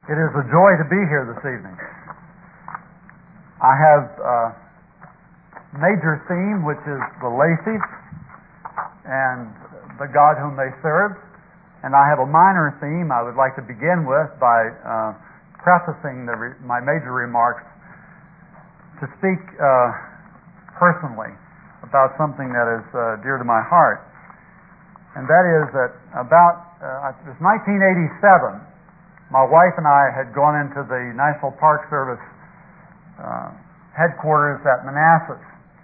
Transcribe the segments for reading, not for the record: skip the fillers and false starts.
It is a joy to be here this evening. I have a major theme, which is the Lacey's and the God whom they serve. And I have a minor theme I would like to begin with by prefacing my major remarks to speak personally about something that is dear to my heart. And that is that it was 1987. My wife and I had gone into the National Park Service headquarters at Manassas.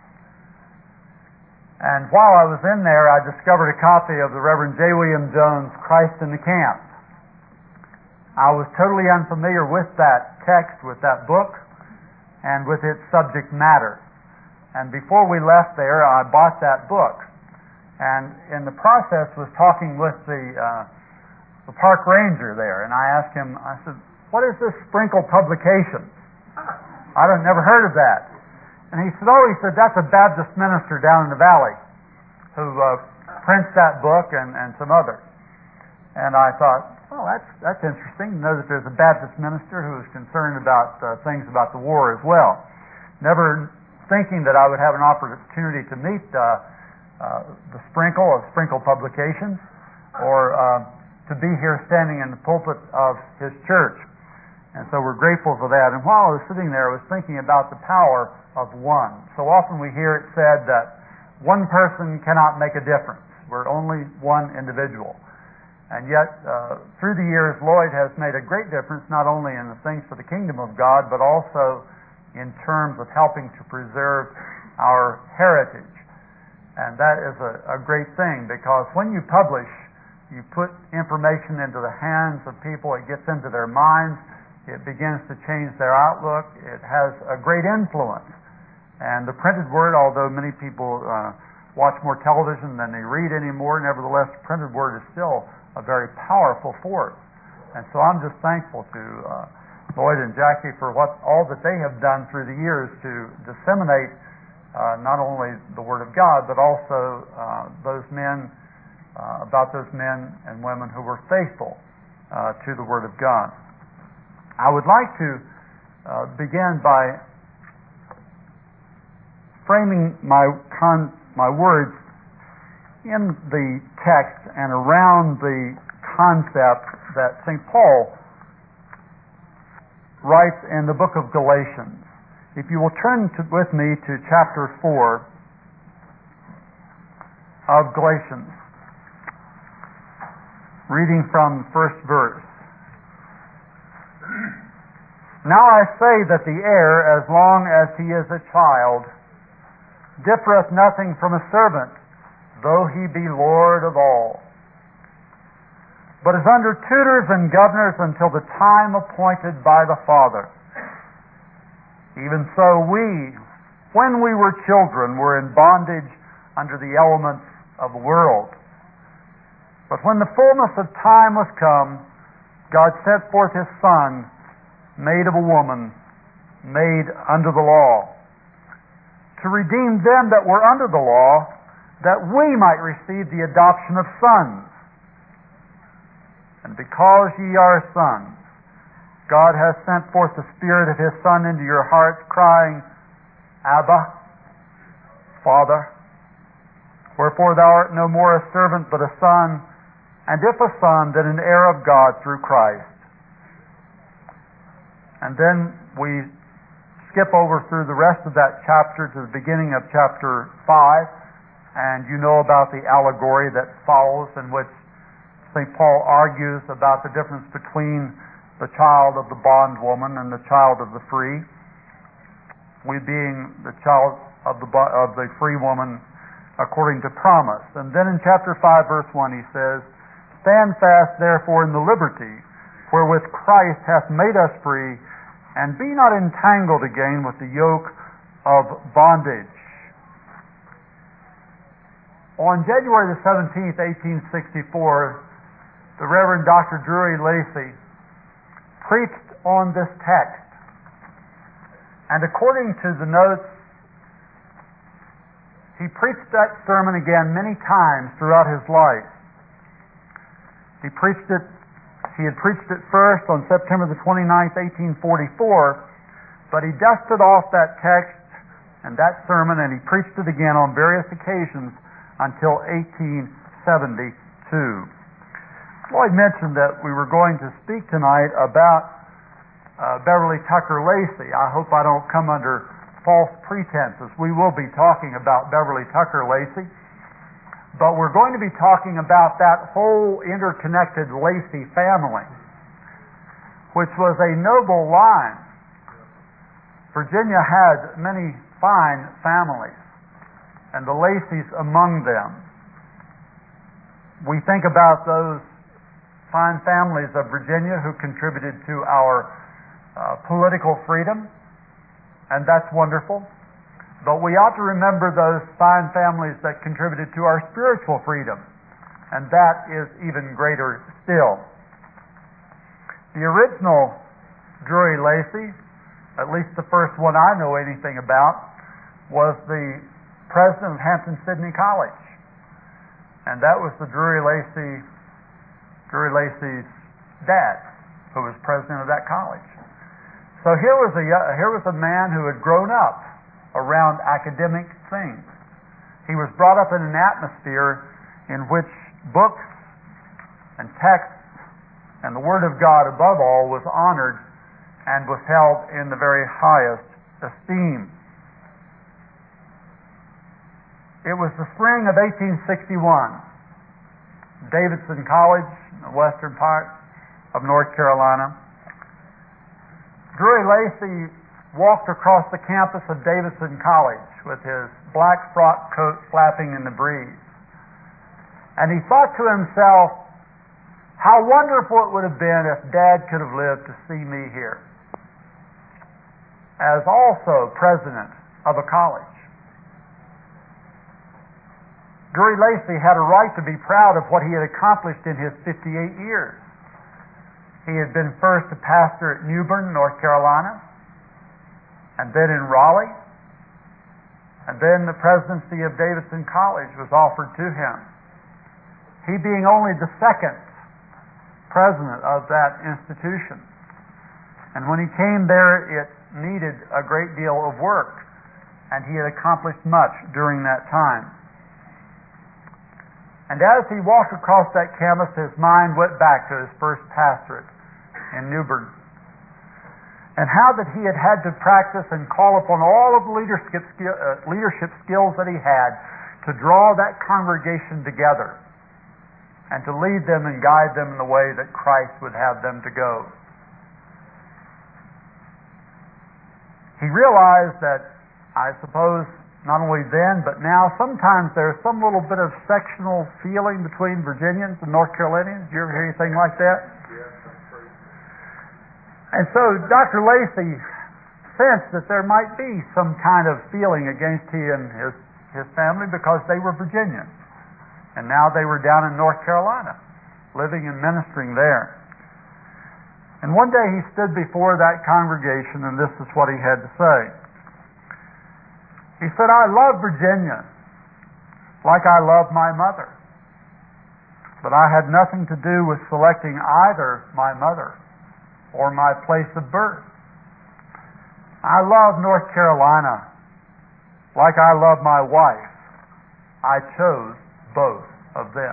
And while I was in there, I discovered a copy of the Reverend J. William Jones' Christ in the Camp. I was totally unfamiliar with that text, with that book, and with its subject matter. And before we left there, I bought that book. And in the process was talking with the park ranger there, and I asked him, I said, "What is this Sprinkle Publications? I've never heard of that." And he said, "That's a Baptist minister down in the valley who prints that book and some others." And I thought, well, that's interesting to know that there's a Baptist minister who is concerned about things about the war as well. Never thinking that I would have an opportunity to meet the Sprinkle of Sprinkle Publications, or to be here standing in the pulpit of his church. And so we're grateful for that. And while I was sitting there, I was thinking about the power of one. So often we hear it said that one person cannot make a difference. We're only one individual. And yet, through the years, Lloyd has made a great difference, not only in the things for the kingdom of God, but also in terms of helping to preserve our heritage. And that is a great thing, because when you publish, you put information into the hands of people, it gets into their minds, it begins to change their outlook, it has a great influence. And the printed word, although many people watch more television than they read anymore, nevertheless, the printed word is still a very powerful force. And so I'm just thankful to Lloyd and Jackie for all that they have done through the years to disseminate not only the Word of God, but also about those men and women who were faithful to the Word of God. I would like to begin by framing my words in the text and around the concept that St. Paul writes in the book of Galatians. If you will turn with me to chapter 4 of Galatians, reading from the first verse. "Now I say that the heir, as long as he is a child, differeth nothing from a servant, though he be Lord of all, but is under tutors and governors until the time appointed by the Father. Even so we, when we were children, were in bondage under the elements of the world. But when the fullness of time was come, God sent forth His Son, made of a woman, made under the law, to redeem them that were under the law, that we might receive the adoption of sons. And because ye are sons, God hath sent forth the Spirit of His Son into your hearts, crying, Abba, Father. Wherefore thou art no more a servant, but a son, and if a son, then an heir of God through Christ." And then we skip over through the rest of that chapter to the beginning of chapter 5, and you know about the allegory that follows, in which St. Paul argues about the difference between the child of the bondwoman and the child of the free, we being the child of the free woman according to promise. And then in chapter 5, verse 1, he says, "Stand fast therefore in the liberty wherewith Christ hath made us free, and be not entangled again with the yoke of bondage." On January the 17th, 1864, the Reverend Dr. Drury Lacey preached on this text. And according to the notes, he preached that sermon again many times throughout his life. He preached it He had preached it first on September the 29th, 1844, but he dusted off that text and that sermon, and he preached it again on various occasions until 1872. Lloyd mentioned that we were going to speak tonight about Beverly Tucker Lacy. I hope I don't come under false pretenses. We will be talking about Beverly Tucker Lacy, but we're going to be talking about that whole interconnected Lacy family, which was a noble line. Virginia had many fine families, and the Lacys among them. We think about those fine families of Virginia who contributed to our political freedom, and that's wonderful. But we ought to remember those fine families that contributed to our spiritual freedom, and that is even greater still. The original Drury Lacy, at least the first one I know anything about, was the president of Hampton-Sydney College, and that was the Drury Lacy's dad, who was president of that college. So here was a man who had grown up around academic things. He was brought up in an atmosphere in which books and texts and the Word of God above all was honored and was held in the very highest esteem. It was the spring of 1861. Davidson College, in the western part of North Carolina. Drury Lacy walked across the campus of Davidson College with his black frock coat flapping in the breeze. And he thought to himself, how wonderful it would have been if Dad could have lived to see me here, as also president of a college. Drury Lacy had a right to be proud of what he had accomplished in his 58 years. He had been first a pastor at New Bern, North Carolina, and then in Raleigh, and then the presidency of Davidson College was offered to him. He being only the second president of that institution. And when he came there, it needed a great deal of work, and he had accomplished much during that time. And as he walked across that campus, his mind went back to his first pastorate in New Bern, and how that he had had to practice and call upon all of the leadership skills that he had to draw that congregation together and to lead them and guide them in the way that Christ would have them to go. He realized that, I suppose, not only then, but now, sometimes there's some little bit of sectional feeling between Virginians and North Carolinians. Do you ever hear anything like that? And so Dr. Lacy sensed that there might be some kind of feeling against he and his family because they were Virginians. And now they were down in North Carolina, living and ministering there. And one day he stood before that congregation, and this is what he had to say. He said, I love Virginia like I love my mother, but I had nothing to do with selecting either my mother or my place of birth. I love North Carolina like I love my wife. I chose both of them.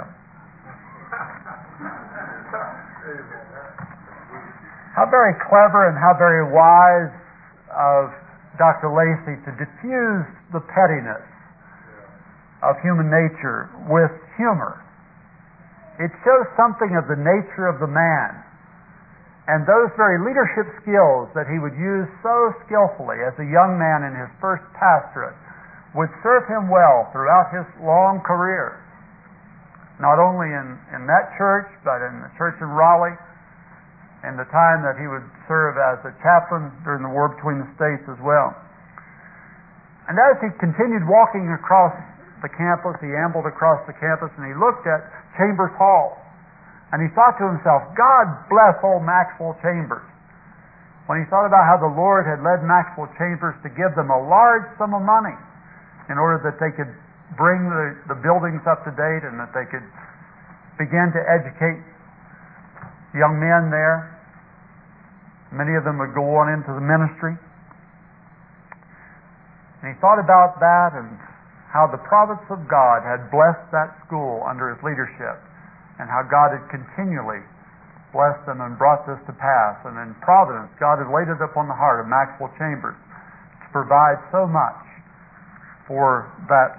How very clever and how very wise of Dr. Lacy to diffuse the pettiness of human nature with humor. It shows something of the nature of the man, and those very leadership skills that he would use so skillfully as a young man in his first pastorate would serve him well throughout his long career, not only in that church, but in the church in Raleigh, and the time that he would serve as a chaplain during the war between the states as well. And as he continued walking across the campus, he ambled across the campus, and he looked at Chambers Hall, and he thought to himself, God bless old Maxwell Chambers. When he thought about how the Lord had led Maxwell Chambers to give them a large sum of money in order that they could bring the buildings up to date and that they could begin to educate young men there. Many of them would go on into the ministry. And he thought about that and how the providence of God had blessed that school under his leadership, and how God had continually blessed them and brought this to pass. And in providence, God had laid it upon the heart of Maxwell Chambers to provide so much for that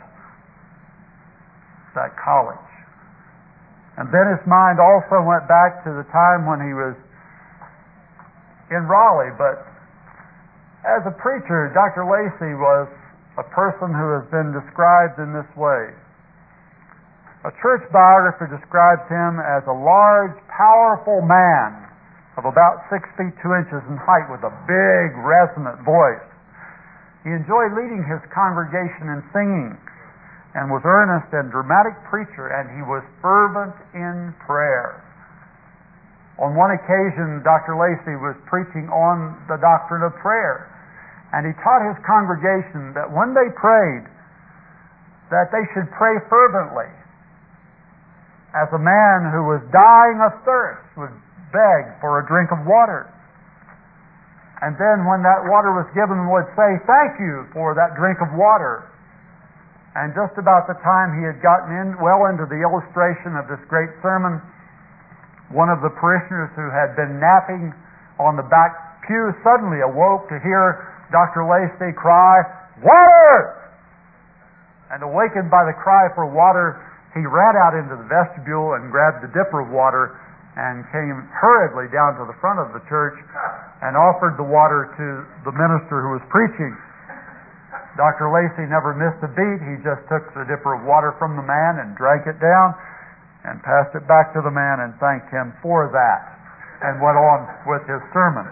college. And then his mind also went back to the time when he was in Raleigh. But as a preacher, Dr. Lacey was a person who has been described in this way. A church biographer describes him as a large, powerful man of about 6 feet 2 inches in height with a big, resonant voice. He enjoyed leading his congregation in singing and was earnest and dramatic preacher, and he was fervent in prayer. On one occasion, Dr. Lacey was preaching on the doctrine of prayer, and he taught his congregation that when they prayed, that they should pray fervently, as a man who was dying of thirst would beg for a drink of water. And then when that water was given, would say, "Thank you for that drink of water." And just about the time he had gotten well into the illustration of this great sermon, one of the parishioners who had been napping on the back pew suddenly awoke to hear Dr. Lacey cry, "Water!" And awakened by the cry for water, he ran out into the vestibule and grabbed a dipper of water and came hurriedly down to the front of the church and offered the water to the minister who was preaching. Dr. Lacey never missed a beat. He just took the dipper of water from the man and drank it down and passed it back to the man and thanked him for that and went on with his sermon.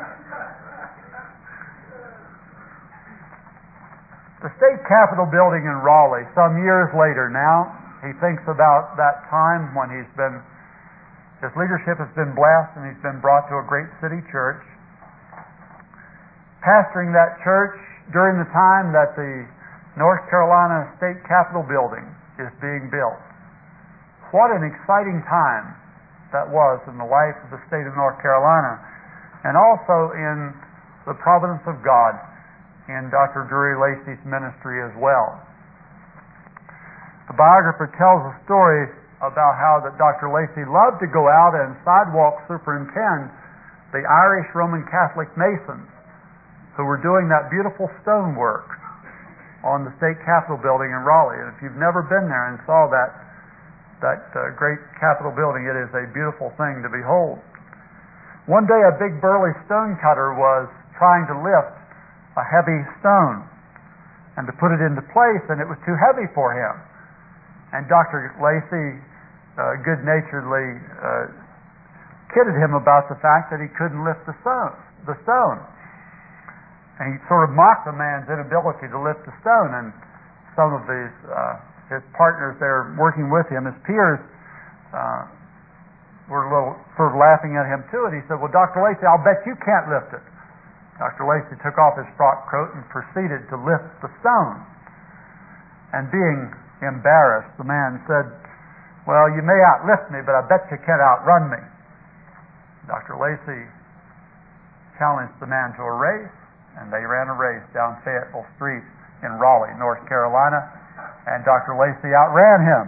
The State Capitol building in Raleigh, some years later now, he thinks about that time when his leadership has been blessed and he's been brought to a great city church. Pastoring that church during the time that the North Carolina State Capitol building is being built. What an exciting time that was in the life of the state of North Carolina, and also in the providence of God in Dr. Drury Lacey's ministry as well. The biographer tells a story about how that Dr. Lacey loved to go out and sidewalk superintend the Irish Roman Catholic Masons who were doing that beautiful stonework on the State Capitol building in Raleigh. And if you've never been there and saw that great Capitol building, it is a beautiful thing to behold. One day a big burly stone cutter was trying to lift a heavy stone and to put it into place, and it was too heavy for him. And Dr. Lacey good-naturedly kidded him about the fact that he couldn't lift the stone. And he sort of mocked the man's inability to lift the stone. And some of his partners there working with him, his peers, were a little sort of laughing at him too. And he said, "Well, Dr. Lacey, I'll bet you can't lift it." Dr. Lacey took off his frock coat and proceeded to lift the stone. And being embarrassed, the man said, "Well, you may outlift me, but I bet you can't outrun me." Dr. Lacey challenged the man to a race, and they ran a race down Fayetteville Street in Raleigh, North Carolina, and Dr. Lacey outran him.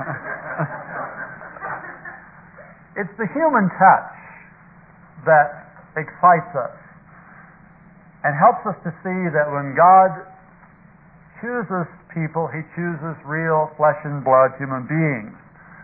It's the human touch that excites us and helps us to see that when God chooses people, He chooses real flesh and blood human beings.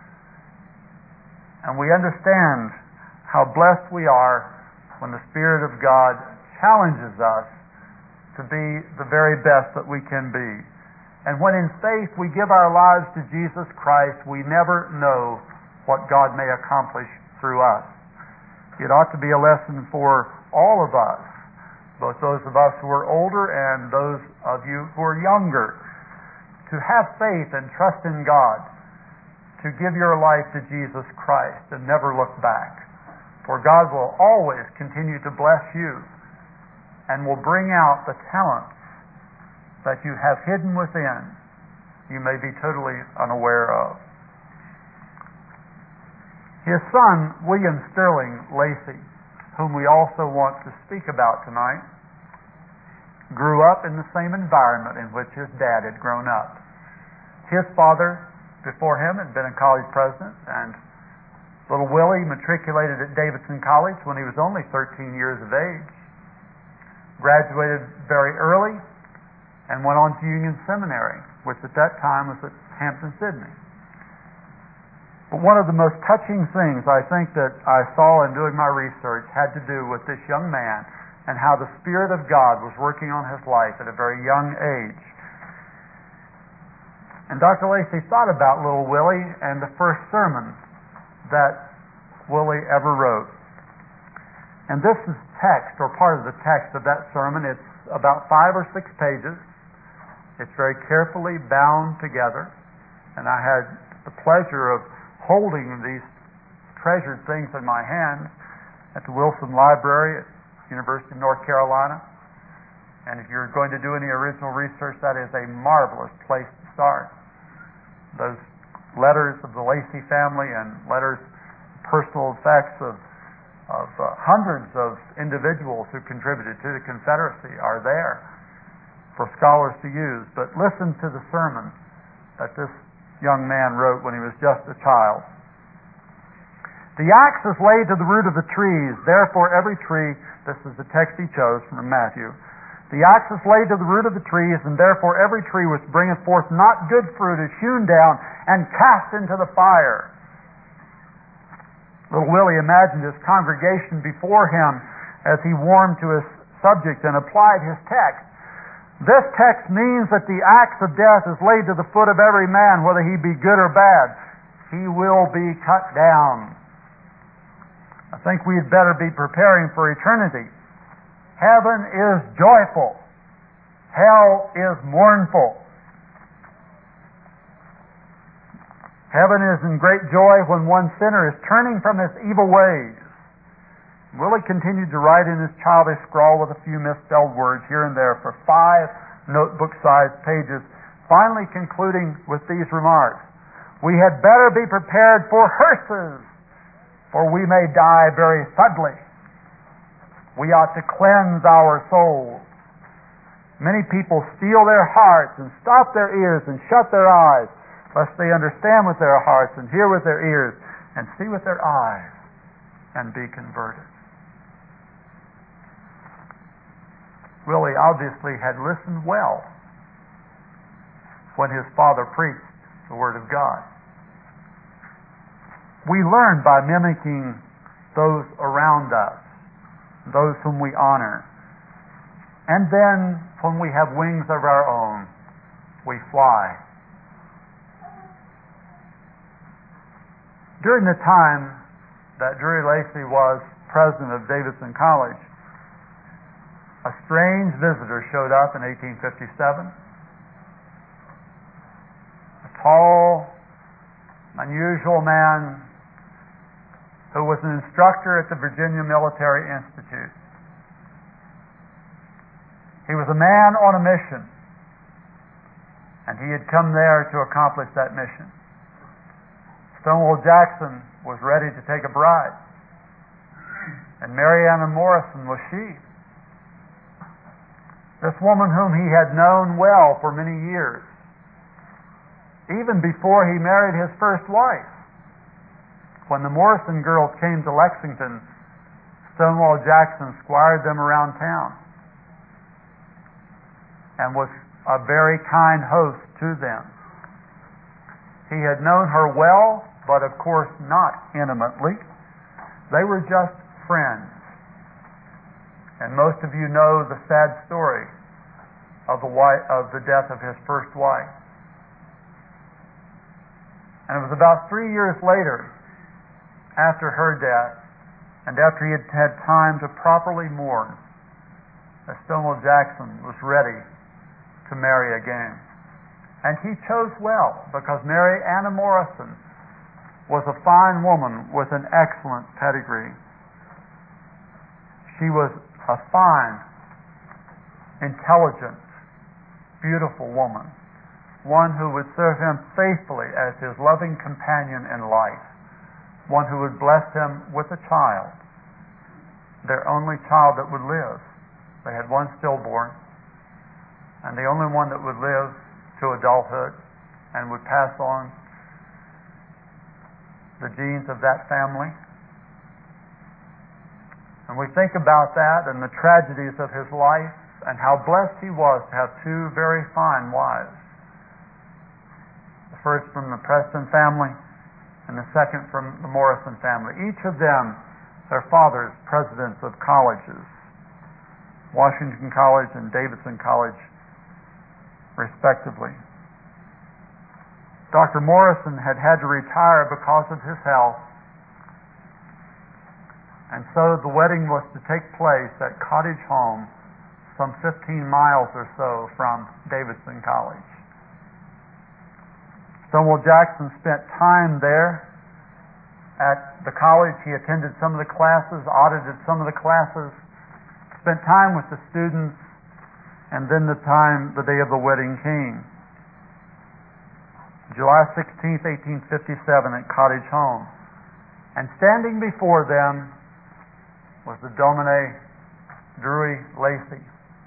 And we understand how blessed we are when the Spirit of God challenges us to be the very best that we can be. And when in faith we give our lives to Jesus Christ, we never know what God may accomplish through us. It ought to be a lesson for all of us, both those of us who are older and those of you who are younger, to have faith and trust in God, to give your life to Jesus Christ and never look back. For God will always continue to bless you and will bring out the talents that you have hidden within you may be totally unaware of. His son, William Sterling Lacy, whom we also want to speak about tonight, grew up in the same environment in which his dad had grown up. His father, before him, had been a college president, and little Willie matriculated at Davidson College when he was only 13 years of age, graduated very early, and went on to Union Seminary, which at that time was at Hampton-Sydney. But one of the most touching things I think that I saw in doing my research had to do with this young man and how the Spirit of God was working on his life at a very young age. And Dr. Lacy thought about little Willie and the first sermon that Willie ever wrote. And this is text, or part of the text of that sermon. It's about 5 or 6 pages. It's very carefully bound together. And I had the pleasure of holding these treasured things in my hands at the Wilson Library at University of North Carolina. And if you're going to do any original research, that is a marvelous place to start. Those letters of the Lacy family and letters, personal effects of hundreds of individuals who contributed to the Confederacy are there for scholars to use. But listen to the sermon that this young man wrote when he was just a child. The axe is laid to the root of the trees, therefore every tree, this is the text he chose from Matthew, the axe is laid to the root of the trees, and therefore every tree which bringeth forth not good fruit is hewn down and cast into the fire. Little Willie imagined his congregation before him as he warmed to his subject and applied his text. This text means that the axe of death is laid to the foot of every man, whether he be good or bad. He will be cut down. I think we had better be preparing for eternity. Heaven is joyful. Hell is mournful. Heaven is in great joy when one sinner is turning from his evil ways. Willie continued to write in his childish scrawl with a few misspelled words here and there for 5 notebook-sized pages, finally concluding with these remarks. We had better be prepared for hearses, for we may die very suddenly. We ought to cleanse our souls. Many people steel their hearts and stop their ears and shut their eyes, lest they understand with their hearts and hear with their ears and see with their eyes and be converted. Willie obviously had listened well when his father preached the Word of God. We learn by mimicking those around us, those whom we honor. And then, when we have wings of our own, we fly. During the time that Drury Lacy was president of Davidson College, a strange visitor showed up in 1857. A tall, unusual man who was an instructor at the Virginia Military Institute. He was a man on a mission, and he had come there to accomplish that mission. Stonewall Jackson was ready to take a bride, and Marianna Morrison was she. This woman whom he had known well for many years, even before he married his first wife. When the Morrison girls came to Lexington, Stonewall Jackson squired them around town and was a very kind host to them. He had known her well, but of course not intimately. They were just friends. And most of you know the sad story of the death of his first wife. And it was about 3 years later, after her death, and after he had had time to properly mourn, that Stonewall Jackson was ready to marry again. And he chose well, because Mary Anna Morrison was a fine woman with an excellent pedigree. She was a fine, intelligent, beautiful woman, one who would serve him faithfully as his loving companion in life one who would bless him with a child, their only child that would live. They had one stillborn, and the only one that would live to adulthood and would pass on the genes of that family. And we think about that and the tragedies of his life and how blessed he was to have two very fine wives. The first from the Preston family and the second from the Morrison family. Each of them, their fathers, presidents of colleges, Washington College and Davidson College, respectively. Dr. Morrison had had to retire because of his health, and so the wedding was to take place at Cottage Home, some 15 miles or so from Davidson College. Stonewall Jackson spent time there at the college. He attended some of the classes, audited some of the classes, spent time with the students, and then the day of the wedding came. July 16th, 1857 at Cottage Home. And standing before them was the Domine Drury Lacey.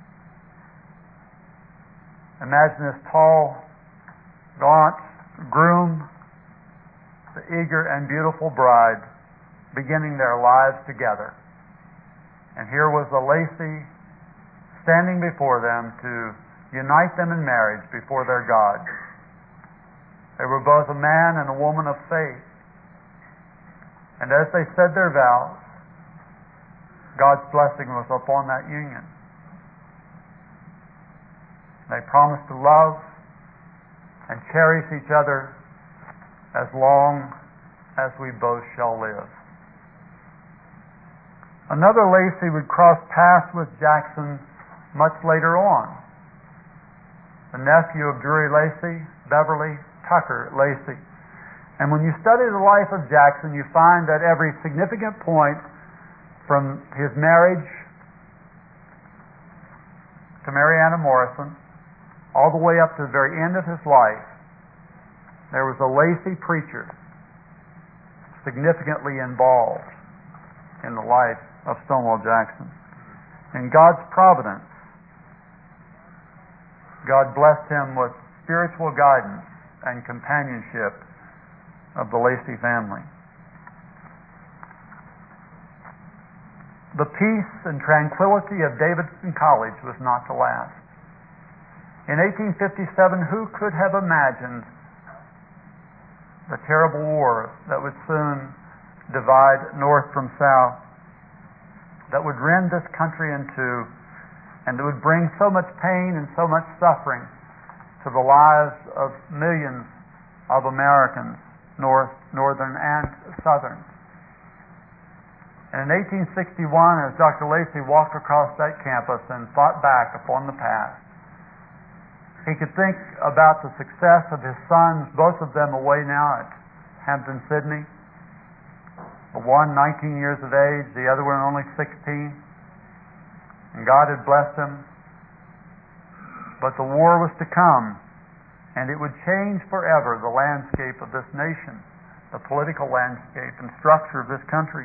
Imagine this tall, gaunt groom, the eager and beautiful bride, beginning their lives together. And here was the Lacey standing before them to unite them in marriage before their God. They were both a man and a woman of faith. And as they said their vows, God's blessing was upon that union. They promised to love and cherish each other as long as we both shall live. Another Lacey would cross paths with Jackson much later on. The nephew of Drury Lacey, Beverly Tucker Lacey. And when you study the life of Jackson, you find that every significant point from his marriage to Marianna Morrison, all the way up to the very end of his life, there was a Lacey preacher significantly involved in the life of Stonewall Jackson. In God's providence, God blessed him with spiritual guidance and companionship of the Lacey family. The peace and tranquility of Davidson College was not to last. In 1857, who could have imagined the terrible war that would soon divide North from South, that would rend this country in two, and that would bring so much pain and so much suffering to the lives of millions of Americans, Northern and Southern. And in 1861, as Dr. Lacey walked across that campus and thought back upon the past, he could think about the success of his sons, both of them away now at Hampton-Sydney. The one 19 years of age, the other one only 16. And God had blessed them. But the war was to come, and it would change forever the landscape of this nation, the political landscape and structure of this country.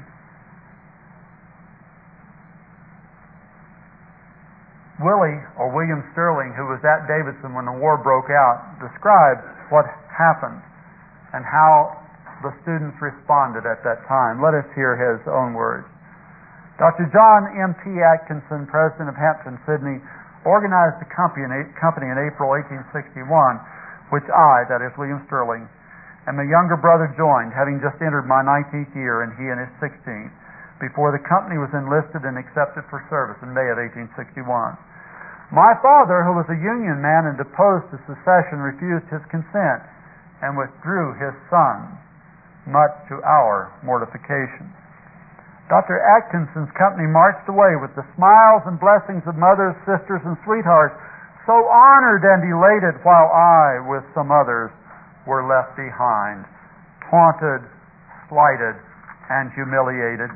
Willie, or William Sterling, who was at Davidson when the war broke out, described what happened and how the students responded at that time. Let us hear his own words. Dr. John M.P. Atkinson, president of Hampton-Sydney, organized a company in April 1861, which I, that is William Sterling, and my younger brother joined, having just entered my 19th year and he in his 16th, before the company was enlisted and accepted for service in May of 1861. My father, who was a Union man and opposed to secession, refused his consent and withdrew his son, much to our mortification. Dr. Atkinson's company marched away with the smiles and blessings of mothers, sisters, and sweethearts, so honored and elated, while I, with some others, were left behind, taunted, slighted, and humiliated.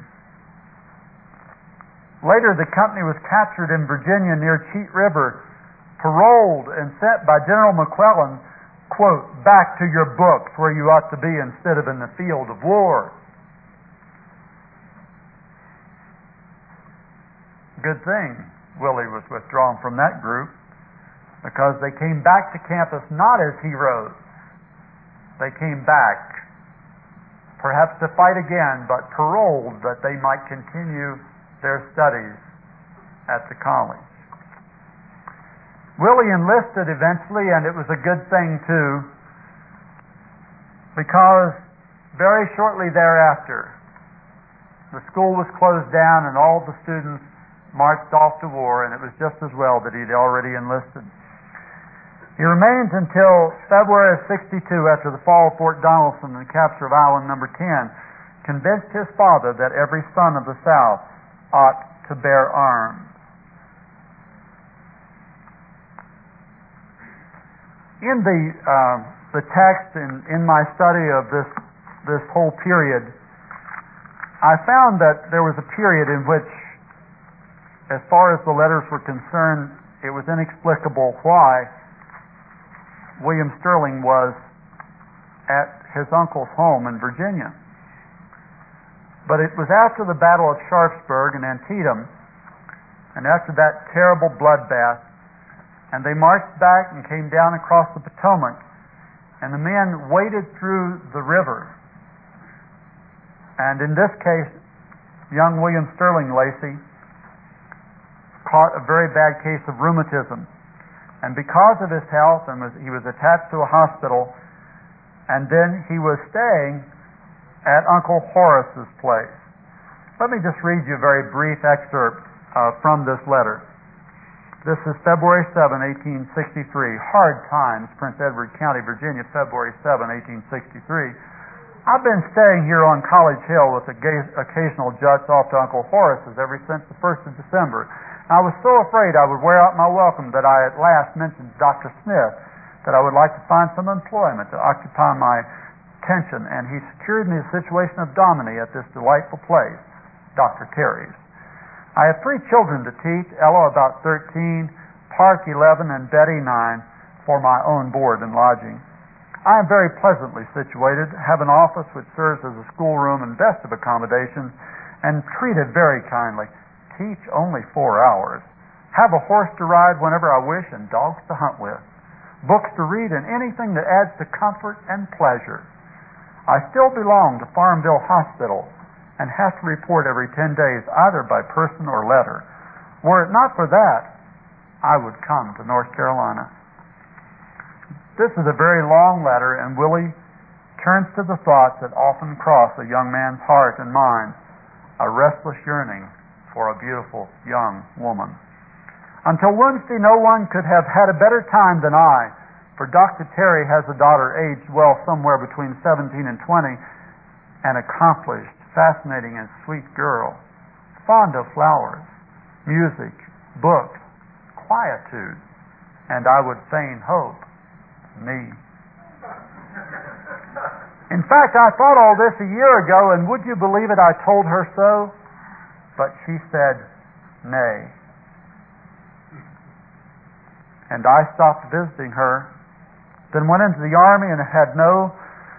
Later, the company was captured in Virginia near Cheat River, paroled and sent by General McClellan, quote, back to your books where you ought to be instead of in the field of war, Good thing Willie was withdrawn from that group, because they came back to campus not as heroes. They came back perhaps to fight again, but paroled that they might continue their studies at the college. Willie enlisted eventually, and it was a good thing too, because very shortly thereafter the school was closed down and all the students marched off to war, and it was just as well that he'd already enlisted. He remained until February of '62, after the fall of Fort Donelson and the capture of Island No. 10, convinced his father that every son of the South ought to bear arms. In the text, in my study of this whole period, I found that there was a period in which, as far as the letters were concerned, it was inexplicable why William Sterling was at his uncle's home in Virginia. But it was after the Battle of Sharpsburg and Antietam, and after that terrible bloodbath, and they marched back and came down across the Potomac, and the men waded through the river. And in this case, young William Sterling Lacey caught a very bad case of rheumatism. And because of his health, he was attached to a hospital, and then he was staying at Uncle Horace's place. Let me just read you a very brief excerpt from this letter. This is February 7, 1863. Hard Times, Prince Edward County, Virginia, February 7, 1863. I've been staying here on College Hill with occasional juts off to Uncle Horace's ever since the 1st of December. I was so afraid I would wear out my welcome that I at last mentioned to Dr. Smith that I would like to find some employment to occupy my attention, and he secured me a situation of dominie at this delightful place, Dr. Terry's. I have 3 children to teach, Ella about 13, Park 11, and Betty 9, for my own board and lodging. I am very pleasantly situated, have an office which serves as a schoolroom and best of accommodations, and treated very kindly. Teach only 4 hours. Have a horse to ride whenever I wish and dogs to hunt with. Books to read and anything that adds to comfort and pleasure. I still belong to Farmville Hospital and have to report every 10 days either by person or letter. Were it not for that, I would come to North Carolina. This is a very long letter, and Willie turns to the thoughts that often cross a young man's heart and mind, a restless yearning for a beautiful young woman. Until Wednesday, no one could have had a better time than I, for Dr. Terry has a daughter aged, well, somewhere between 17 and 20, an accomplished, fascinating, and sweet girl, fond of flowers, music, books, quietude, and I would fain hope, me. In fact, I thought all this a year ago, and would you believe it, I told her so? But she said, nay. And I stopped visiting her, then went into the Army and had no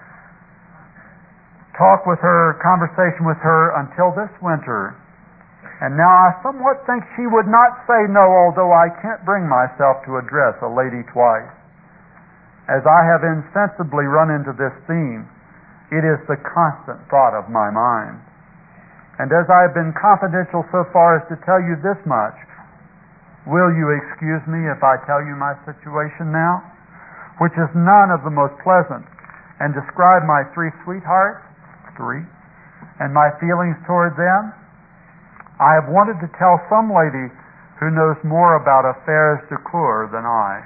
talk with her, conversation with her until this winter. And now I somewhat think she would not say no, although I can't bring myself to address a lady twice. As I have insensibly run into this theme, it is the constant thought of my mind. And as I have been confidential so far as to tell you this much, will you excuse me if I tell you my situation now, which is none of the most pleasant, and describe my 3 sweethearts, 3, and my feelings toward them? I have wanted to tell some lady who knows more about affairs de cour than I.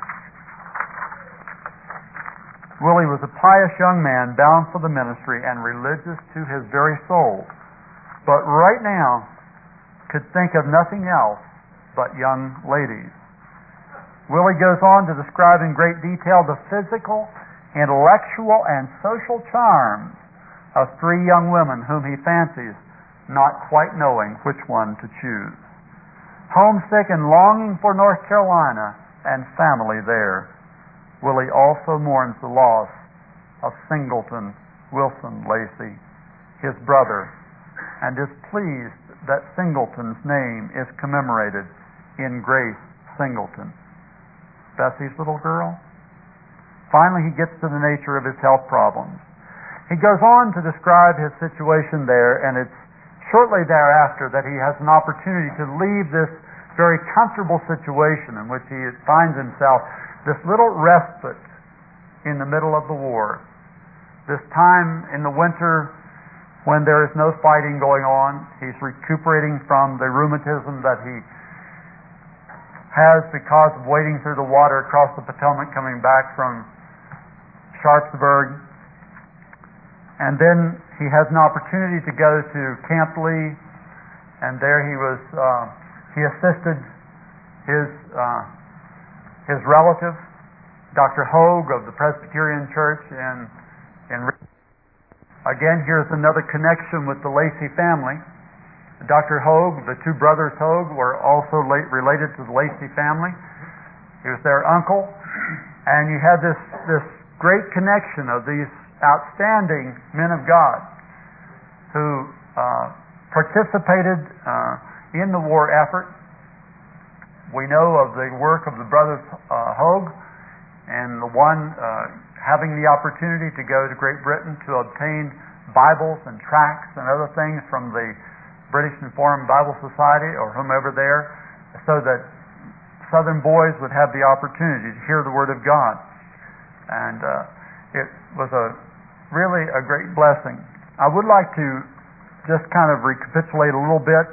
Willie was a pious young man bound for the ministry and religious to his very soul, but right now could think of nothing else but young ladies. Willie goes on to describe in great detail the physical, intellectual, and social charms of 3 young women whom he fancies, not quite knowing which one to choose. Homesick and longing for North Carolina and family there, Willie also mourns the loss of Singleton Wilson Lacey, his brother, and is pleased that Singleton's name is commemorated in Grace Singleton, Bessie's little girl. Finally, he gets to the nature of his health problems. He goes on to describe his situation there, and it's shortly thereafter that he has an opportunity to leave this very comfortable situation in which he finds himself, this little respite in the middle of the war, this time in the winter when there is no fighting going on. He's recuperating from the rheumatism that he has because of wading through the water across the Potomac coming back from Sharpsburg. And then he has an opportunity to go to Camp Lee, and there he assisted his relative, Dr. Hogue of the Presbyterian Church in Again, here's another connection with the Lacey family. Dr. Hogue, the two brothers Hogue, were also related to the Lacey family. He was their uncle, and you had this great connection of these outstanding men of God who participated in the war effort. We know of the work of the brothers Hogue, and the one having the opportunity to go to Great Britain to obtain Bibles and tracts and other things from the British Informed Bible Society or whomever there, so that Southern boys would have the opportunity to hear the Word of God. And it was really a great blessing. I would like to just kind of recapitulate a little bit.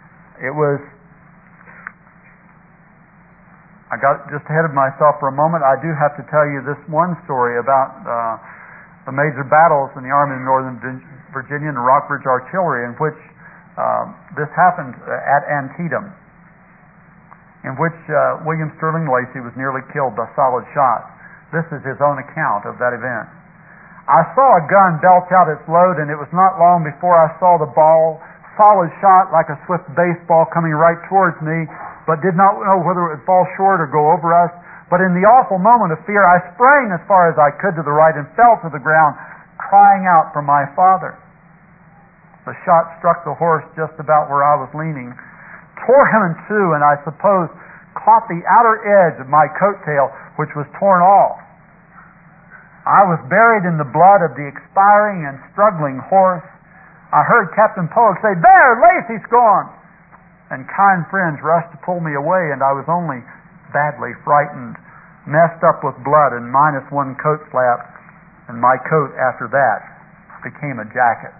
I got just ahead of myself for a moment. I do have to tell you this one story about the major battles in the Army of Northern Virginia and the Rockbridge Artillery, in which this happened at Antietam, in which William Sterling Lacey was nearly killed by solid shot. This is his own account of that event. I saw a gun belt out its load, and it was not long before I saw the ball, solid shot like a swift baseball, coming right towards me, but did not know whether it would fall short or go over us. But in the awful moment of fear, I sprang as far as I could to the right and fell to the ground, crying out for my father. The shot struck the horse just about where I was leaning, tore him in two, and I suppose caught the outer edge of my coattail, which was torn off. I was buried in the blood of the expiring and struggling horse. I heard Captain Pollock say, "There, Lacey's gone!" And kind friends rushed to pull me away, and I was only badly frightened, messed up with blood, and minus one coat flap, and my coat after that became a jacket.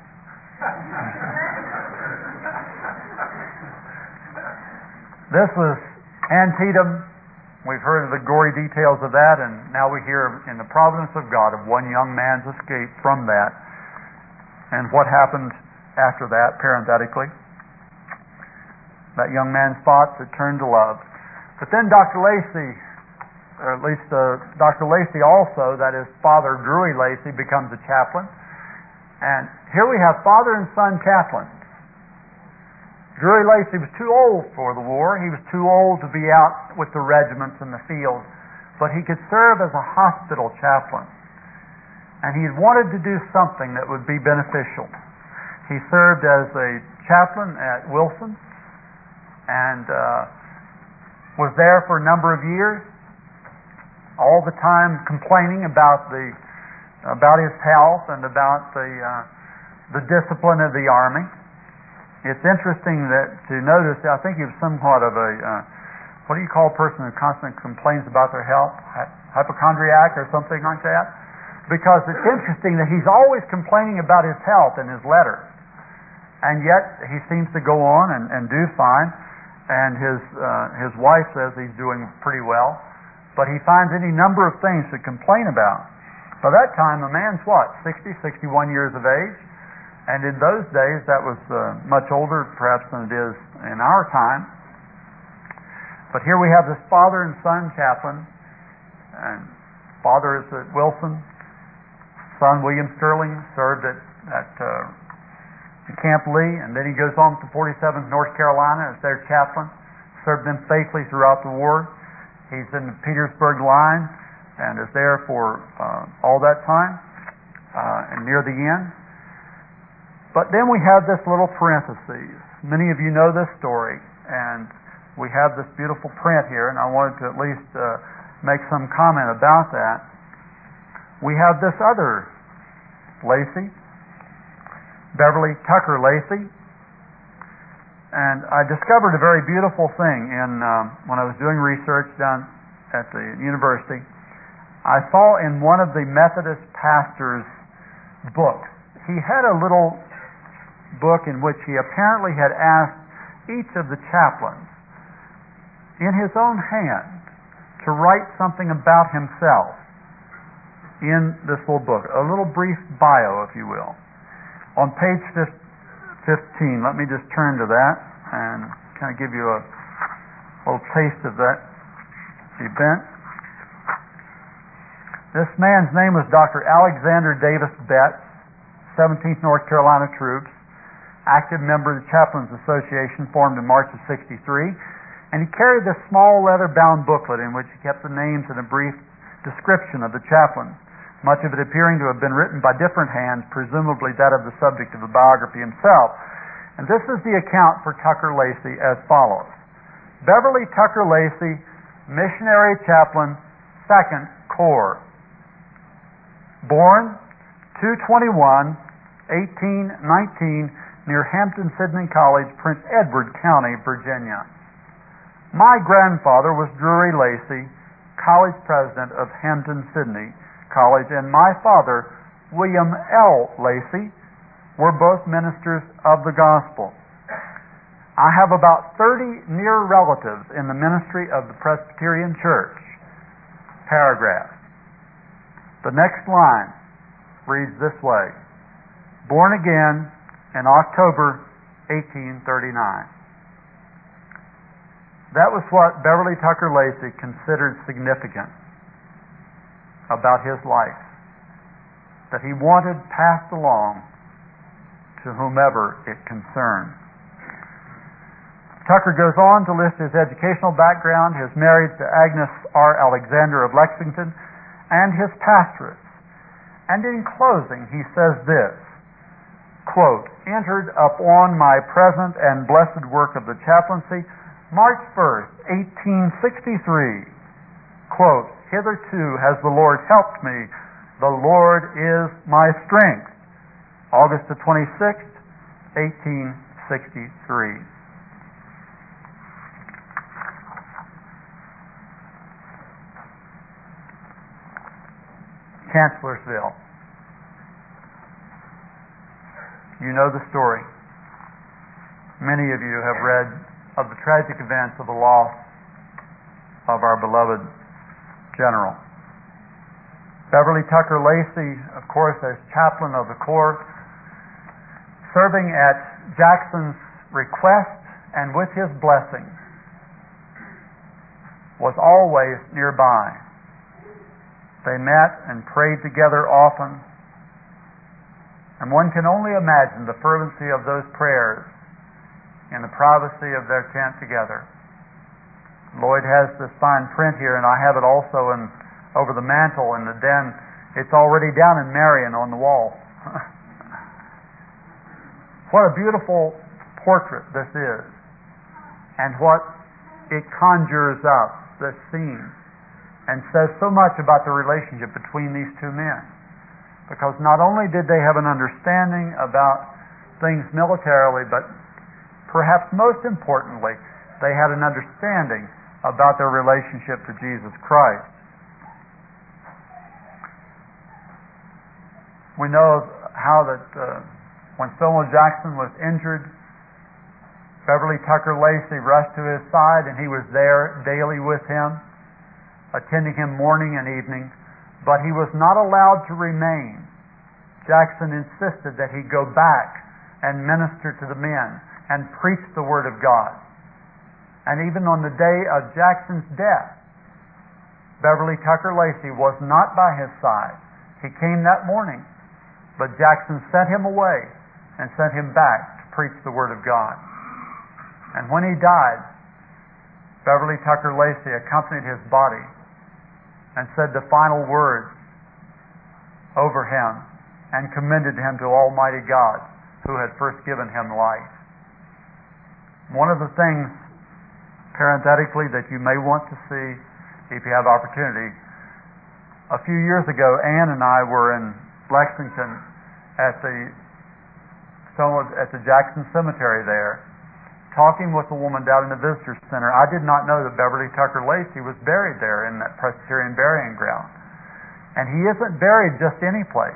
This was Antietam. We've heard of the gory details of that, and now we hear in the providence of God of one young man's escape from that, and what happened after that, parenthetically. That young man's thoughts that turned to love. But then Dr. Lacey, or at least Dr. Lacey also, that is Father Drury Lacey, becomes a chaplain. And here we have father and son chaplains. Drury Lacey was too old for the war. He was too old to be out with the regiments in the field. But he could serve as a hospital chaplain. And he wanted to do something that would be beneficial. He served as a chaplain at Wilson, and was there for a number of years, all the time complaining about his health and about the discipline of the Army. It's interesting to notice, I think he was somewhat of a, what do you call a person who constantly complains about their health? Hypochondriac or something like that? Because it's interesting that he's always complaining about his health in his letters. And yet he seems to go on and do fine. And his wife says he's doing pretty well, but he finds any number of things to complain about. By that time, a man's what, 60, 61 years of age? And in those days, that was much older, perhaps, than it is in our time. But here we have this father and son chaplain, and father is at Wilson, son William Sterling served at Camp Lee, and then he goes on to 47th North Carolina as their chaplain, served them faithfully throughout the war. He's in the Petersburg line and is there for all that time and near the end. But then we have this little parenthesis. Many of you know this story, and we have this beautiful print here, and I wanted to at least make some comment about that. We have this other Lacy, Beverly Tucker Lacy, and I discovered a very beautiful thing when I was doing research down at the university. I saw in one of the Methodist pastors' books, he had a little book in which he apparently had asked each of the chaplains in his own hand to write something about himself in this little book, a little brief bio, if you will. On page 15, let me just turn to that and kind of give you a little taste of that event. This man's name was Dr. Alexander Davis Betts, 17th North Carolina Troops, active member of the Chaplains Association, formed in March of '63, and he carried this small leather-bound booklet in which he kept the names and a brief description of the chaplains, much of it appearing to have been written by different hands, presumably that of the subject of the biography himself. And this is the account for Tucker Lacy as follows. Beverly Tucker Lacy, missionary chaplain, 2nd Corps. Born 2/21/1819 near Hampton-Sydney College, Prince Edward County, Virginia. My grandfather was Drury Lacy, college president of Hampton-Sydney College, and my father, William L. Lacy, were both ministers of the gospel. I have about 30 near relatives in the ministry of the Presbyterian Church. Paragraph. The next line reads this way: born again in October 1839. That was what Beverly Tucker Lacy considered significant about his life, that he wanted passed along to whomever it concerned. Tucker goes on to list his educational background, his marriage to Agnes R. Alexander of Lexington, and his pastorates. And in closing, he says this, quote, entered upon my present and blessed work of the chaplaincy March 1st, 1863. Quote, hitherto has the Lord helped me. The Lord is my strength. August the 26th, 1863. Chancellorsville. You know the story. Many of you have read of the tragic events of the loss of our beloved general. Beverly Tucker Lacy, of course, as chaplain of the Corps, serving at Jackson's request and with his blessing, was always nearby. They met and prayed together often, and one can only imagine the fervency of those prayers in the privacy of their tent together. Lloyd has this fine print here, and I have it also over the mantle in the den. It's already down in Marion on the wall. What a beautiful portrait this is, and what it conjures up, this scene, and says so much about the relationship between these two men. Because not only did they have an understanding about things militarily, but perhaps most importantly, they had an understanding about their relationship to Jesus Christ. We know how that when Stonewall Jackson was injured, Beverly Tucker Lacy rushed to his side, and he was there daily with him, attending him morning and evening, but he was not allowed to remain. Jackson insisted that he go back and minister to the men and preach the Word of God. And even on the day of Jackson's death, Beverly Tucker Lacy was not by his side. He came that morning, but Jackson sent him away and sent him back to preach the Word of God. And when he died, Beverly Tucker Lacy accompanied his body and said the final words over him and commended him to Almighty God, who had first given him life. One of the things, parenthetically, that you may want to see if you have opportunity, a few years ago, Ann and I were in Lexington at the Jackson Cemetery there, talking with a woman down in the visitor center. I did not know that Beverly Tucker Lacey was buried there in that Presbyterian burying ground. And he isn't buried just any place.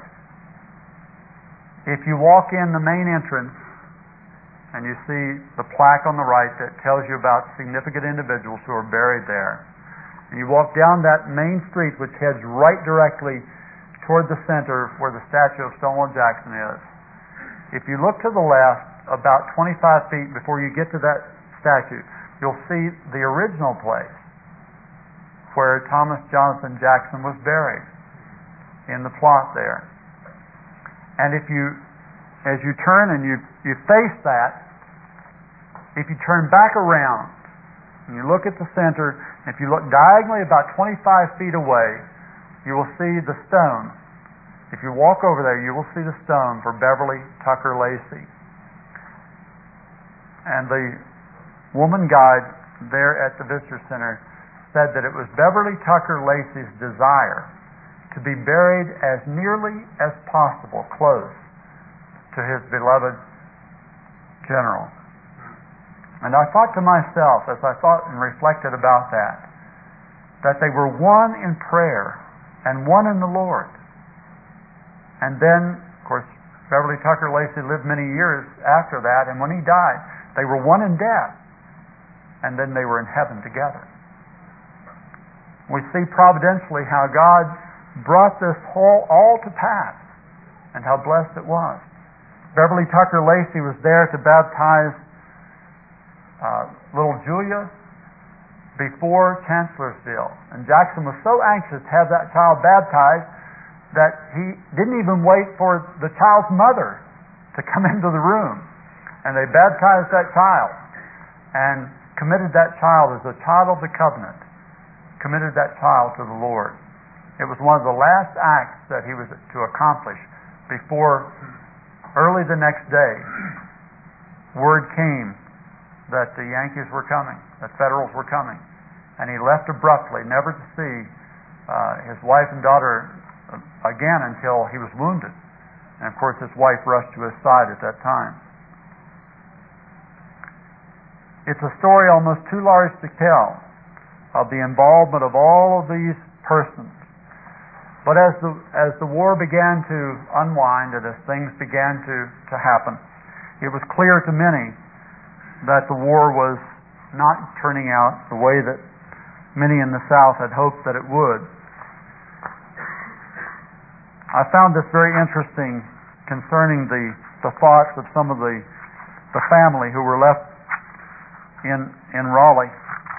If you walk in the main entrance and you see the plaque on the right that tells you about significant individuals who are buried there, and you walk down that main street which heads right directly toward the center where the statue of Stonewall Jackson is, if you look to the left about 25 feet before you get to that statue, you'll see the original place where Thomas Jonathan Jackson was buried in the plot there. And as you turn and you face that, if you turn back around and you look at the center, if you look diagonally about 25 feet away, you will see the stone. If you walk over there, you will see the stone for Beverly Tucker Lacey. And the woman guide there at the visitor center said that it was Beverly Tucker Lacey's desire to be buried as nearly as possible close to his beloved general. And I thought to myself, as I thought and reflected about that they were one in prayer and one in the Lord. And then, of course, Beverly Tucker Lacey lived many years after that, and when he died, they were one in death, and then they were in heaven together. We see providentially how God brought this all to pass, and how blessed it was. Beverly Tucker Lacey was there to baptize little Julia before Chancellorsville, and Jackson was so anxious to have that child baptized that he didn't even wait for the child's mother to come into the room. And they baptized that child and committed that child as a child of the covenant, committed that child to the Lord. It was one of the last acts that he was to accomplish before early the next day word came that the Yankees were coming, that Federals were coming. And he left abruptly, never to see his wife and daughter again until he was wounded. And of course his wife rushed to his side at that time. It's a story almost too large to tell of the involvement of all of these persons. But as the war began to unwind and as things began to happen, it was clear to many that the war was not turning out the way that many in the South had hoped that it would. I found this very interesting concerning the thoughts of some of the family who were left in Raleigh.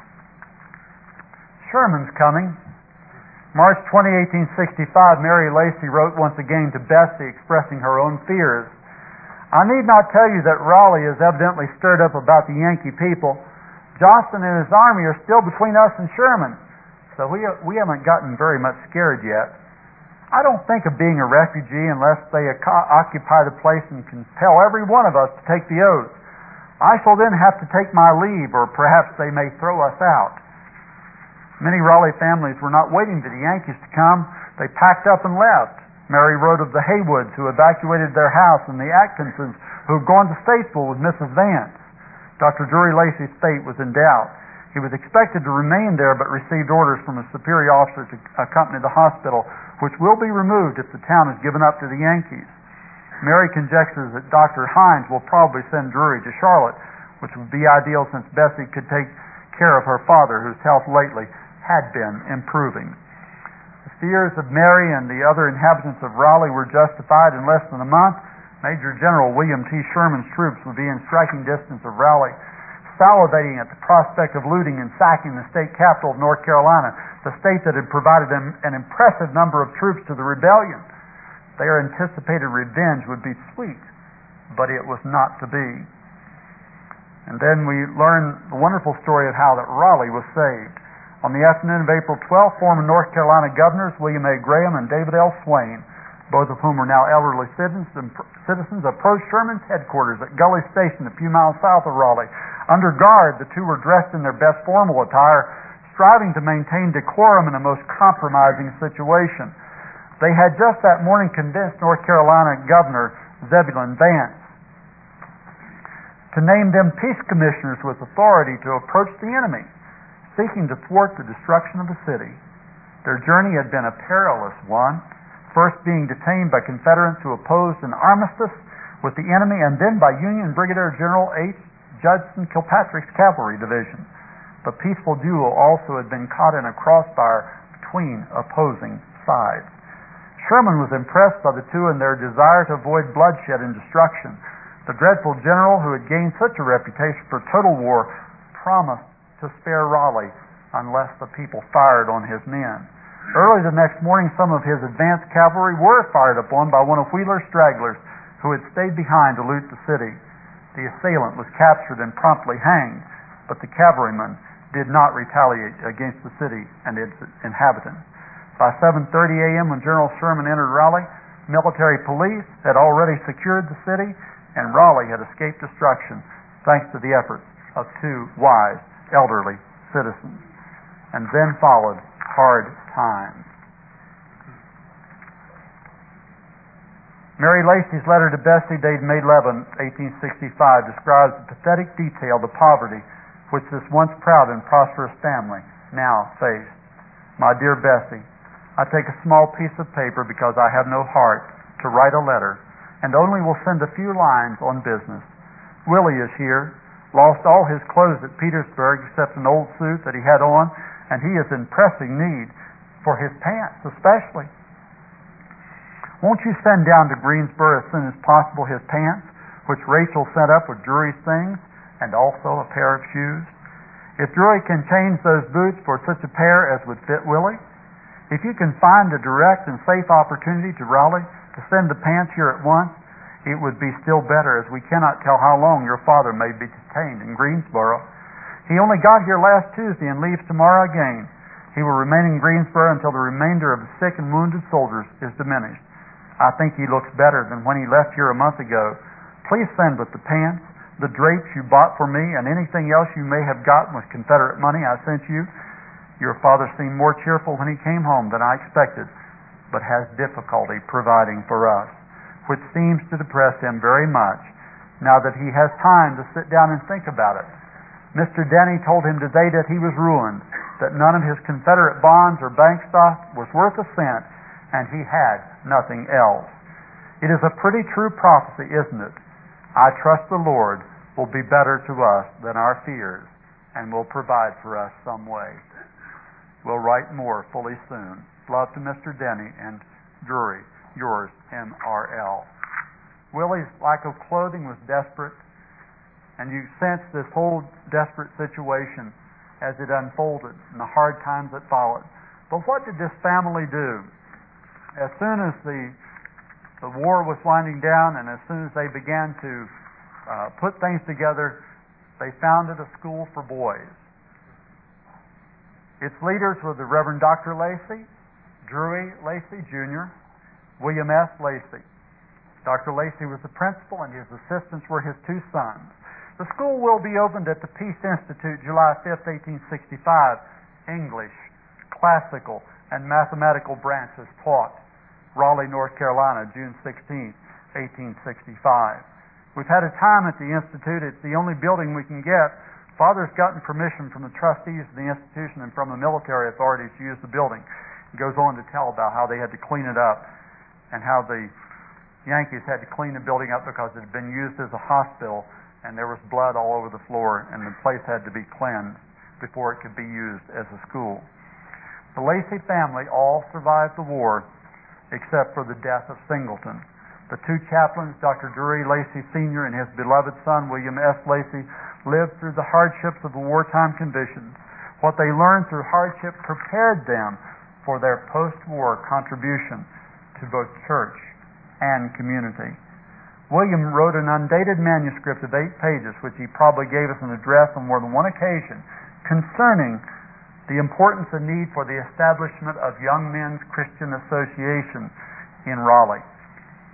Sherman's coming. March 20, 1865, Mary Lacey wrote once again to Bessie expressing her own fears. I need not tell you that Raleigh is evidently stirred up about the Yankee people. Johnston and his army are still between us and Sherman, so we haven't gotten very much scared yet. I don't think of being a refugee unless they occupy the place and compel every one of us to take the oath. I shall then have to take my leave, or perhaps they may throw us out. Many Raleigh families were not waiting for the Yankees to come. They packed up and left. Mary wrote of the Haywoods who evacuated their house and the Atkinsons who had gone to Statesville with Mrs. Vance. Dr. Drury Lacey's fate was in doubt. He was expected to remain there but received orders from a superior officer to accompany the hospital, which will be removed if the town is given up to the Yankees. Mary conjectures that Dr. Hines will probably send Drury to Charlotte, which would be ideal since Bessie could take care of her father, whose health lately had been improving. The fears of Mary and the other inhabitants of Raleigh were justified. In less than a month, Major General William T. Sherman's troops would be in striking distance of Raleigh, salivating at the prospect of looting and sacking the state capital of North Carolina, the state that had provided them an impressive number of troops to the rebellion. Their anticipated revenge would be sweet, but it was not to be. And then we learn the wonderful story of how that Raleigh was saved. On the afternoon of April 12th, former North Carolina governors William A. Graham and David L. Swain, both of whom are now elderly citizens, approached Sherman's headquarters at Gully Station a few miles south of Raleigh. Under guard, the two were dressed in their best formal attire, striving to maintain decorum in a most compromising situation. They had just that morning convinced North Carolina Governor Zebulon Vance to name them peace commissioners with authority to approach the enemy, seeking to thwart the destruction of the city. Their journey had been a perilous one, first being detained by Confederates who opposed an armistice with the enemy, and then by Union Brigadier General H. Judson Kilpatrick's cavalry division. The peaceful duo also had been caught in a crossfire between opposing sides. Sherman was impressed by the two and their desire to avoid bloodshed and destruction. The dreadful general, who had gained such a reputation for total war, promised to spare Raleigh unless the people fired on his men. Early the next morning, some of his advance cavalry were fired upon by one of Wheeler's stragglers who had stayed behind to loot the city. The assailant was captured and promptly hanged, but the cavalrymen did not retaliate against the city and its inhabitants. By 7:30 a.m., when General Sherman entered Raleigh, military police had already secured the city, and Raleigh had escaped destruction thanks to the efforts of two wise, elderly citizens. And then followed hard times. Mary Lacy's letter to Bessie, dated May 11, 1865, describes in pathetic detail the poverty which this once proud and prosperous family now faced. My dear Bessie, I take a small piece of paper because I have no heart to write a letter, and only will send a few lines on business. Willie is here, lost all his clothes at Petersburg except an old suit that he had on, and he is in pressing need for his pants especially. Won't you send down to Greensboro as soon as possible his pants, which Rachel sent up with Drury's things, and also a pair of shoes? If Drury can change those boots for such a pair as would fit Willie, if you can find a direct and safe opportunity to Raleigh to send the pants here at once, it would be still better, as we cannot tell how long your father may be detained in Greensboro. He only got here last Tuesday and leaves tomorrow again. He will remain in Greensboro until the remainder of the sick and wounded soldiers is diminished. I think he looks better than when he left here a month ago. Please send with the pants, the drapes you bought for me, and anything else you may have gotten with Confederate money I sent you. Your father seemed more cheerful when he came home than I expected, but has difficulty providing for us, which seems to depress him very much now that he has time to sit down and think about it. Mr. Denny told him today that he was ruined, that none of his Confederate bonds or bank stock was worth a cent, and he had nothing else. It is a pretty true prophecy, isn't it? I trust the Lord will be better to us than our fears and will provide for us some way. We'll write more fully soon. Love to Mr. Denny and Drury. Yours, M.R.L. Willie's lack of clothing was desperate, and you sense this whole desperate situation as it unfolded and the hard times that followed. But what did this family do? As soon as the war was winding down, and as soon as they began to put things together, they founded a school for boys. Its leaders were the Reverend Dr. Lacy, Drury Lacy Jr., William S. Lacy. Dr. Lacy was the principal, and his assistants were his two sons. The school will be opened at the Peace Institute July 5, 1865. English, classical, and mathematical branches taught. Raleigh, North Carolina, June 16, 1865. We've had a time at the Institute. It's the only building we can get. Father's gotten permission from the trustees of the institution and from the military authorities to use the building. He goes on to tell about how they had to clean it up and how the Yankees had to clean the building up because it had been used as a hospital and there was blood all over the floor and the place had to be cleansed before it could be used as a school. The Lacy family all survived the war except for the death of Singleton. The two chaplains, Dr. Drury Lacy Sr. and his beloved son, William S. Lacy, lived through the hardships of the wartime conditions. What they learned through hardship prepared them for their post-war contribution to both church and community. William wrote an undated manuscript of 8 pages, which he probably gave us an address on more than one occasion, concerning the importance and need for the establishment of Young Men's Christian Association in Raleigh.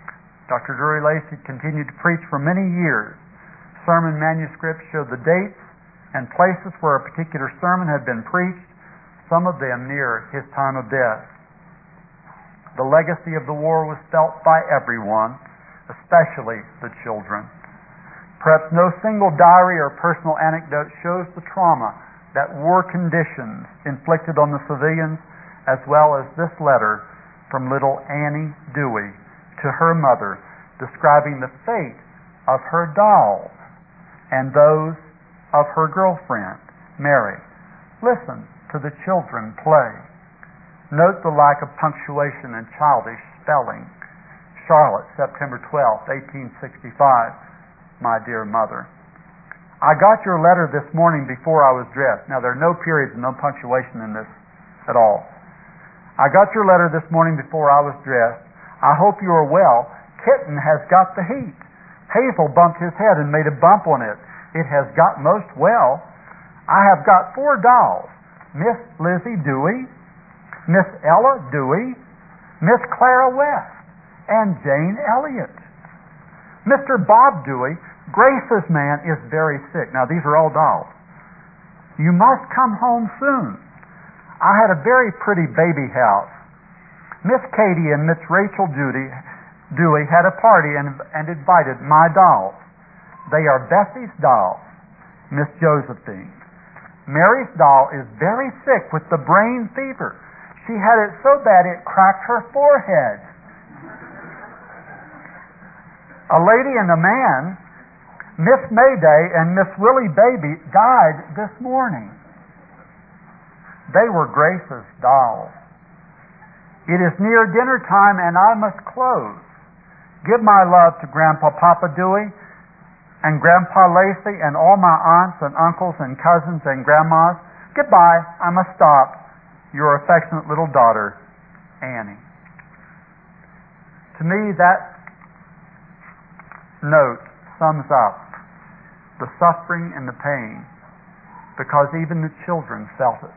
Dr. Drury Lacy continued to preach for many years. Sermon manuscripts show the dates and places where a particular sermon had been preached, some of them near his time of death. The legacy of the war was felt by everyone, especially the children. Perhaps no single diary or personal anecdote shows the trauma that war conditions inflicted on the civilians, as well as this letter from little Annie Dewey to her mother, describing the fate of her dolls and those of her girlfriend, Mary. Listen to the children play. Note the lack of punctuation and childish spelling. Charlotte, September 12, 1865. My dear mother, I got your letter this morning before I was dressed. Now, there are no periods and no punctuation in this at all. I got your letter this morning before I was dressed. I hope you are well. Kitten has got the heat. Hazel bumped his head and made a bump on it. It has got most well. I have got 4 dolls. Miss Lizzie Dewey, Miss Ella Dewey, Miss Clara West, and Jane Elliott. Mr. Bob Dewey, Grace's man, is very sick. Now, these are all dolls. You must come home soon. I had a very pretty baby house. Miss Katie and Miss Rachel Dewey had a party and invited my dolls. They are Bessie's dolls, Miss Josephine. Mary's doll is very sick with the brain fever. She had it so bad it cracked her forehead. A lady and a man, Miss Mayday and Miss Willie Baby, died this morning. They were Grace's dolls. It is near dinner time and I must close. Give my love to Grandpa Papa Dewey and Grandpa Lacey and all my aunts and uncles and cousins and grandmas. Goodbye, I must stop. Your affectionate little daughter, Annie. To me, that note sums up the suffering and the pain, because even the children felt it.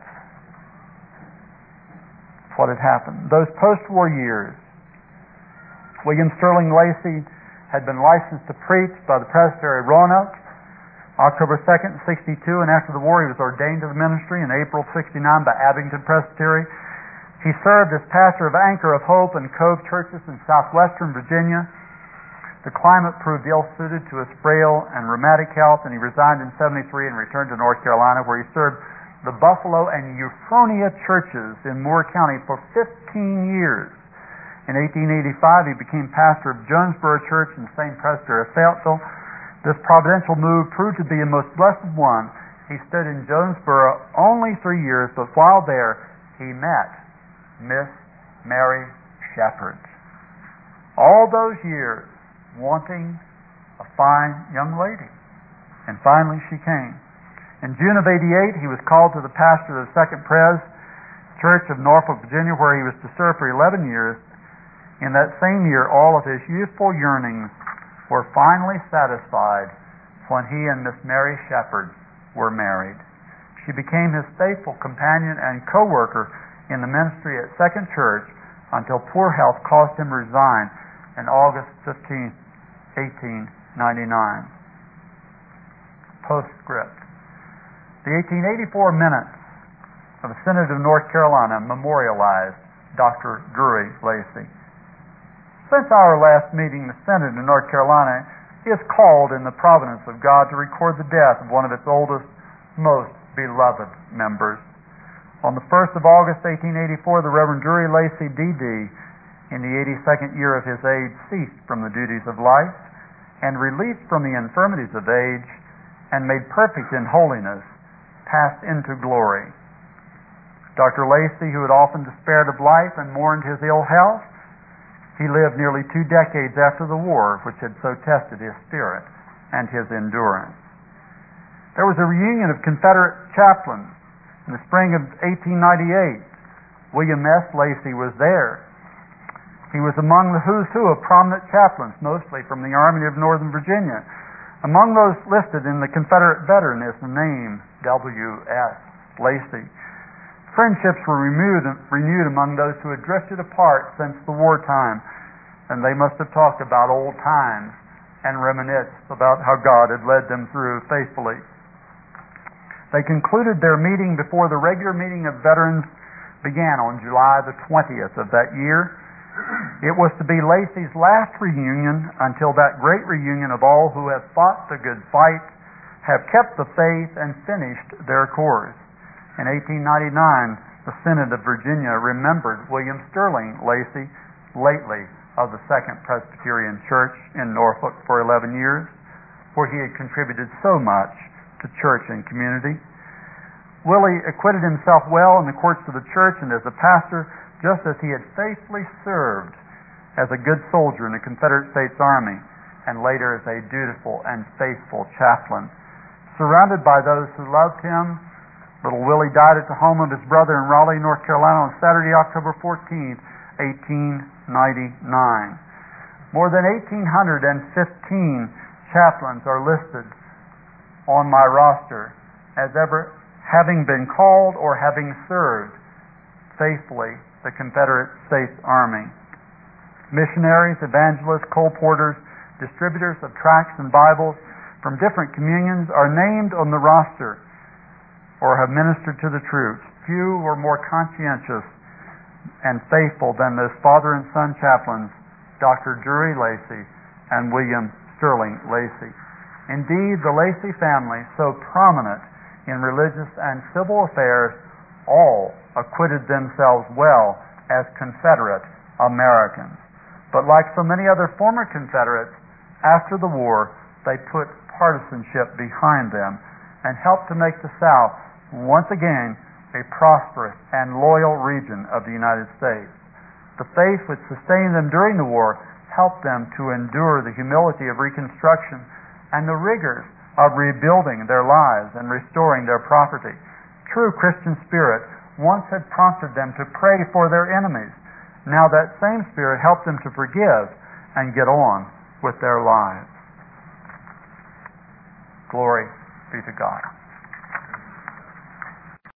What had happened. Those post-war years, William Sterling Lacey had been licensed to preach by the Presbytery of Roanoke, October 2nd, 62, and after the war he was ordained to the ministry in April 69 by Abington Presbytery. He served as pastor of Anchor of Hope and Cove churches in southwestern Virginia. The climate proved ill-suited to his frail and rheumatic health, and he resigned in 73 and returned to North Carolina, where he served the Buffalo and Euphronia churches in Moore County for 15 years. In 1885, he became pastor of Jonesboro Church in St. Presbytery of Fayetteville. This providential move proved to be a most blessed one. He stood in Jonesboro only 3 years, but while there, he met Miss Mary Shepherd. All those years wanting a fine young lady. And finally she came. In June of 88, he was called to the pastor of the Second Pres Church of Norfolk, Virginia, where he was to serve for 11 years. In that same year, all of his youthful yearnings were finally satisfied when he and Miss Mary Shepherd were married. She became his faithful companion and co-worker in the ministry at Second Church until poor health caused him to resign in August 15, 1899. Postscript. The 1884 minutes of the Synod of North Carolina memorialized Dr. Drury Lacey. Since our last meeting, the Synod of North Carolina is called in the providence of God to record the death of one of its oldest, most beloved members. On the 1st of August, 1884, the Reverend Drury Lacey, D.D., in the 82nd year of his age, ceased from the duties of life, and released from the infirmities of age, and made perfect in holiness, passed into glory. Dr. Lacey, who had often despaired of life and mourned his ill health, he lived nearly 2 decades after the war, which had so tested his spirit and his endurance. There was a reunion of Confederate chaplains in the spring of 1898. William S. Lacey was there. He was among the who's who of prominent chaplains, mostly from the Army of Northern Virginia. Among those listed in the Confederate veteran is the name W.S. Lacey. Friendships were renewed among those who had drifted apart since the wartime, and they must have talked about old times and reminisced about how God had led them through faithfully. They concluded their meeting before the regular meeting of veterans began on July the 20th of that year. It was to be Lacey's last reunion until that great reunion of all who have fought the good fight, have kept the faith, and finished their course. In 1899, the Synod of Virginia remembered William Sterling Lacey, lately of the Second Presbyterian Church in Norfolk for 11 years, where he had contributed so much to church and community. Willie acquitted himself well in the courts of the church and as a pastor, just as he had faithfully served as a good soldier in the Confederate States Army, and later as a dutiful and faithful chaplain. Surrounded by those who loved him, little Willie died at the home of his brother in Raleigh, North Carolina on Saturday, October 14th, 1899. More than 1,815 chaplains are listed on my roster as ever having been called or having served faithfully the Confederate States Army. Missionaries, evangelists, coal porters, distributors of tracts and Bibles from different communions are named on the roster or have ministered to the troops. Few were more conscientious and faithful than those father and son chaplains, Dr. Drury Lacey and William Sterling Lacey. Indeed, the Lacey family, so prominent in religious and civil affairs, all acquitted themselves well as Confederate Americans. But like so many other former Confederates, after the war, they put partisanship behind them and helped to make the South once again a prosperous and loyal region of the United States. The faith which sustained them during the war helped them to endure the humility of Reconstruction and the rigors of rebuilding their lives and restoring their property. True Christian spirit once had prompted them to pray for their enemies. Now that same spirit helped them to forgive and get on with their lives. Glory be to God.